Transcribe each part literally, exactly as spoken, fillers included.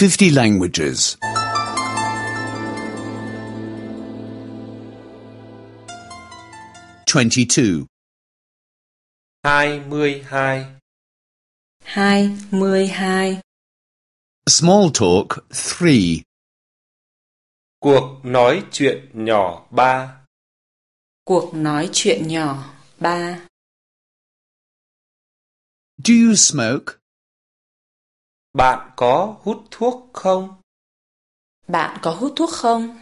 fifty languages. twenty-two. hai mươi hai. hai mươi hai. Small talk three. Cuộc nói chuyện nhỏ ba. Cuộc nói chuyện nhỏ ba. Do you smoke? Bạn có hút thuốc không? Bạn có hút thuốc không?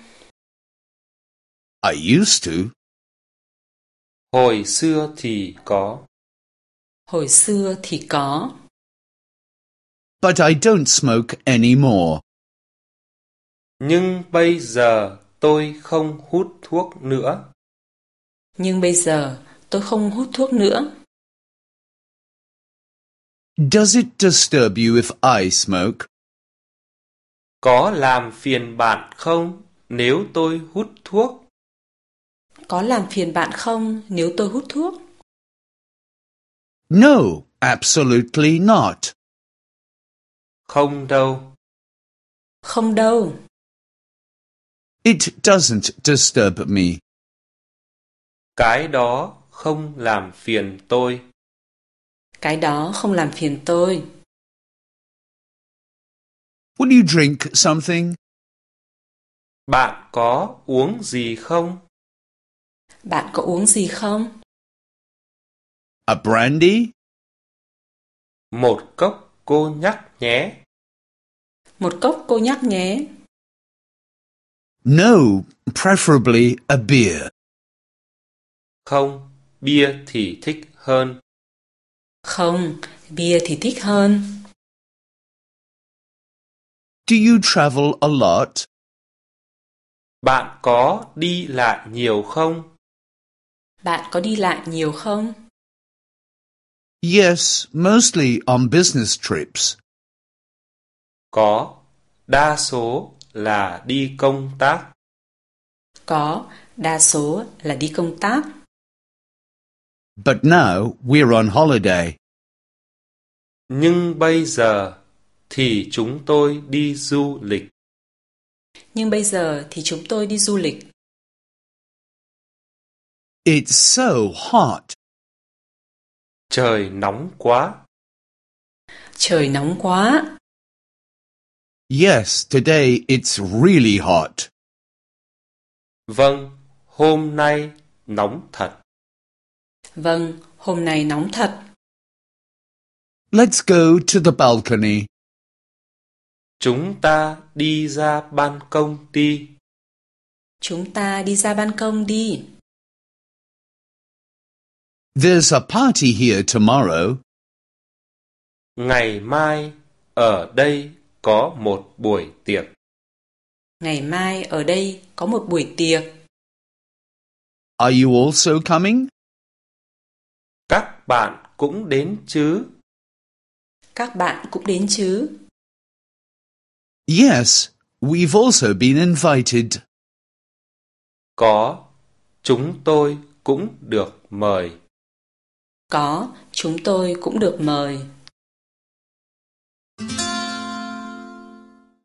I used to. Hồi xưa thì có. Hồi xưa thì có. But I don't smoke anymore. Nhưng bây giờ tôi không hút thuốc nữa. Nhưng bây giờ tôi không hút thuốc nữa. Does it disturb you if I smoke? Có làm phiền bạn không nếu tôi hút thuốc? Có làm phiền bạn không nếu tôi hút thuốc? No, absolutely not. Không đâu. Không đâu. It doesn't disturb me. Cái đó không làm phiền tôi. Cái đó không làm phiền tôi. Will you drink something? Bạn có uống gì không? Bạn có uống gì không? A brandy? Một cốc cô nhắc nhé. Một cốc cô nhắc nhé. No, preferably a beer. Không, bia thì thích hơn. Không, bia thì thích hơn. Do you travel a lot? Bạn có đi lại nhiều không? Bạn có đi lại nhiều không? Yes, mostly on business trips. Có, đa số là đi công tác. Có, đa số là đi công tác. But now we're on holiday. Nhưng bây giờ thì chúng tôi đi du lịch. Nhưng bây giờ thì chúng tôi đi du lịch. It's so hot. Trời nóng quá. Trời nóng quá. Yes, today it's really hot. Vâng, hôm nay nóng thật. Vâng, hôm nay nóng thật. Let's go to the balcony. Chúng ta đi ra ban công đi. Chúng ta đi ra ban công đi. There's a party here tomorrow. Ngày mai ở đây có một buổi tiệc. Ngày mai ở đây có một buổi tiệc. Are you also coming? Các bạn cũng đến chứ? Các bạn cũng đến chứ? Yes, we've also been invited. Có, chúng tôi cũng được mời. Có, chúng tôi cũng được mời.